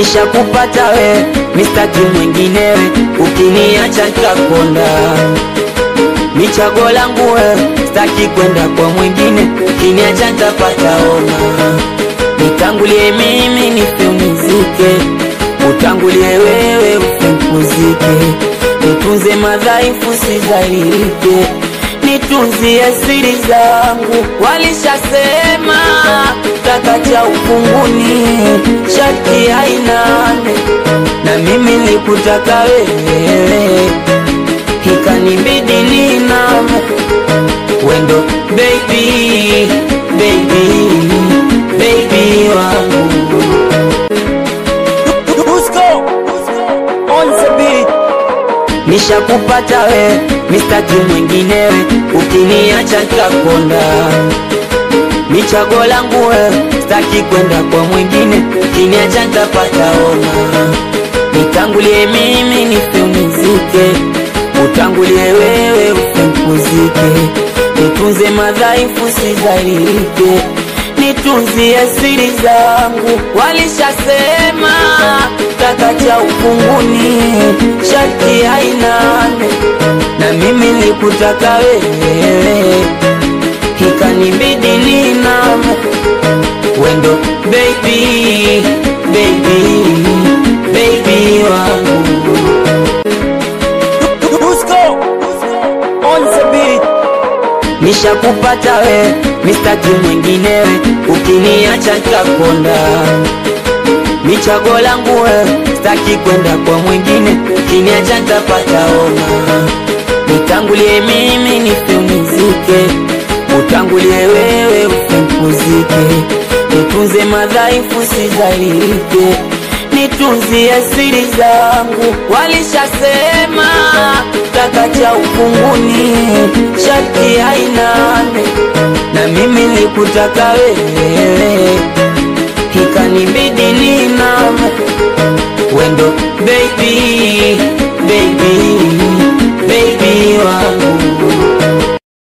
Nishakupata we, mistaki mwingine, ukiniacha nitakonda. Ni chaguo langu we, sitaki kwenda kwa mwingine, ukiniacha nitapata homa. Nitangulie mimi nifumizike, utangulie wewe ufupuzike. Nitunze madhaifu sidhalilike, nitunzie siri zangu. Walishasema takacha ufunguni, shati hainane, na mimi nikutaka wewe, ikanibidi niname. Wendo baby, baby, baby wangu. Nishakupata we, mistaki mwingine, ukiniacha nitakonda. Ni chaguo langu we, sitaki kwenda kwa mwingine, ukiniacha nitapata homa. Nitangulie mimi nifumizike, utangulie wewe ufupuzike. Nitunze madhaifu sidhalilike, nitunzie siri zangu. Walishasema takacha ufunguni, shati hainane, na mimi nikutaka wewe, ikanibidi niname. Wendo baby, baby, baby wangu. Nishakupata we, mistaki mwingine, ukiniacha nitakonda. Ni chaguo langu we, sitaki kwenda kwa mwingine, ukiniacha nitapata homa. Nitangulie mimi nifumizike, utangulie wewe ufupuzike. Nitunze madhaifu sidhalilike, nitunzie siri zangu. Walishasema takacha ufunguni, shati hainane, na mimi nikutaka wewe, ikanibidi niname.